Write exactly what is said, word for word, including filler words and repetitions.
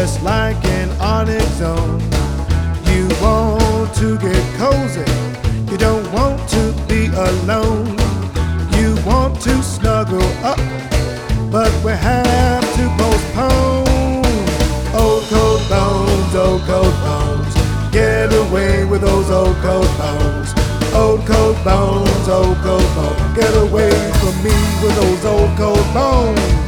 just like an Arctic zone. You want to get cozy, you don't want to be alone. You want to snuggle up, but we have to postpone. Old cold bones, old cold bones, get away with those old cold bones. Old cold bones, old cold bones, get away from me with those old cold bones.